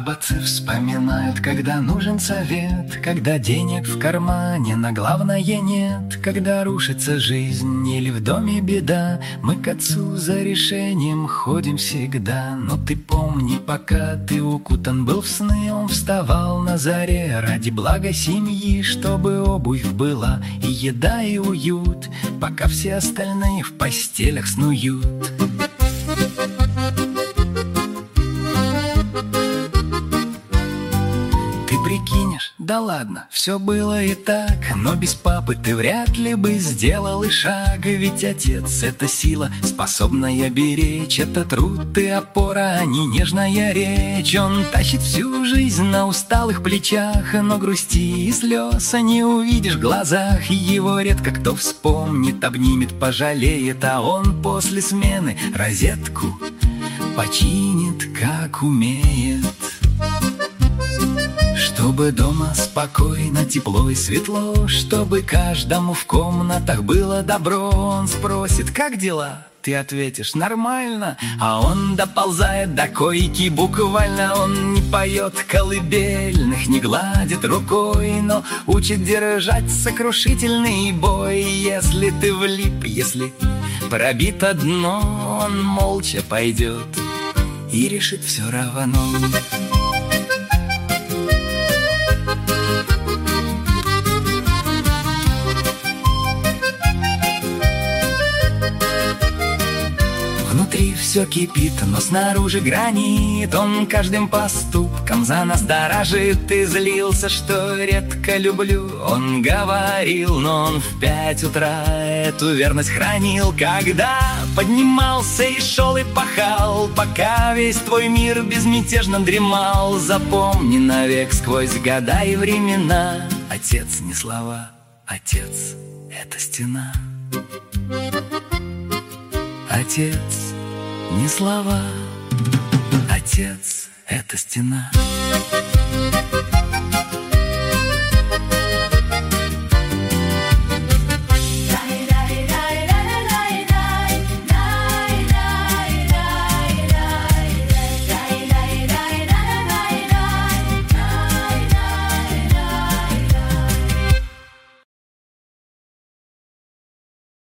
Об отце вспоминают, когда нужен совет, когда денег в кармане на главное нет, когда рушится жизнь или в доме беда. Мы к отцу за решением ходим всегда. Но ты помни, пока ты укутан был в сны, он вставал на заре ради блага семьи, чтобы обувь была и еда, и уют, пока все остальные в постелях снуют. Прикинешь, да ладно, все было и так, но без папы ты вряд ли бы сделал и шаг. Ведь отец — это сила, способная беречь, это труд и опора, а не нежная речь. Он тащит всю жизнь на усталых плечах, но грусти и слез не увидишь в глазах. Его редко кто вспомнит, обнимет, пожалеет, а он после смены розетку починит, как умеет. Чтобы дома спокойно, тепло и светло, чтобы каждому в комнатах было добро. Он спросит: как дела? Ты ответишь: нормально. А он доползает до койки буквально. Он не поет колыбельных, не гладит рукой, но учит держать сокрушительный бой. Если ты влип, если пробито дно, он молча пойдет и решит все равно. Внутри все кипит, но снаружи гранит. Он каждым поступком за нас дорожит. И злился, что редко люблю, он говорил, но он в 5 утра эту верность хранил. Когда поднимался и шел и пахал, пока весь твой мир безмятежно дремал. Запомни навек сквозь года и времена: отец не слова, отец — это стена. Отец не слова, отец — это стена.